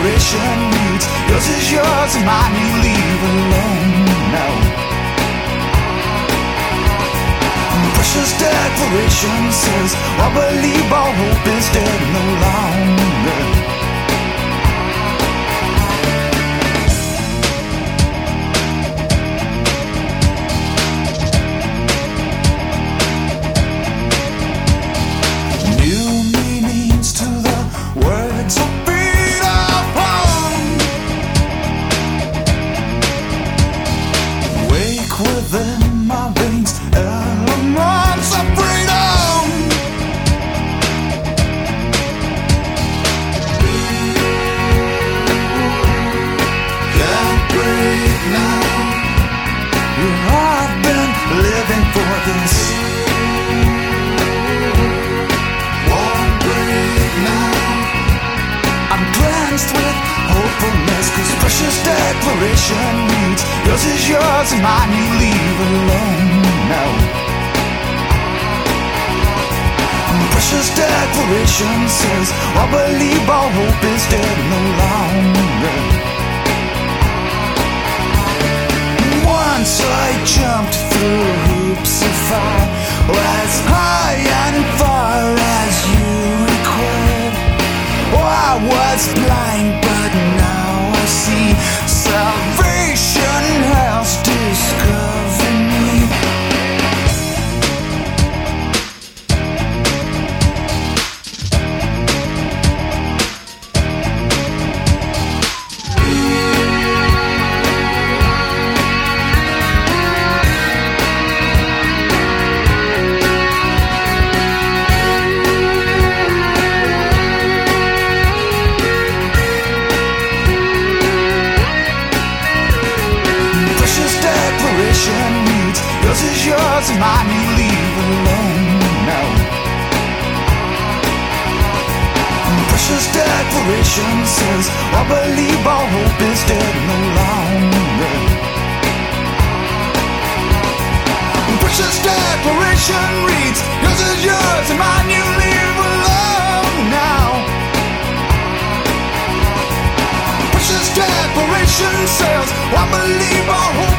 declaration reads, yours is yours and mine you leave alone now. Precious declaration says, I believe all hope is dead no longer. Within my veins, elements of freedom. Can't breathe now. I've been living for this. Won't breathe now. I'm cleansed with hopefulness, 'cause precious declaration reads, yours is yours and mine you leave alone now. Precious declaration says, I believe all hope is dead no longer. Once I jumped through hoops of fire, as high and far as you required. I was blind, but now I see. Salvation has discovered me. Needs, yours is yours and mine you leave alone now. Precious declaration says, I believe all hope is dead no longer. Precious declaration reads, yours is yours and mine you leave alone now. Precious declaration says, I believe all hope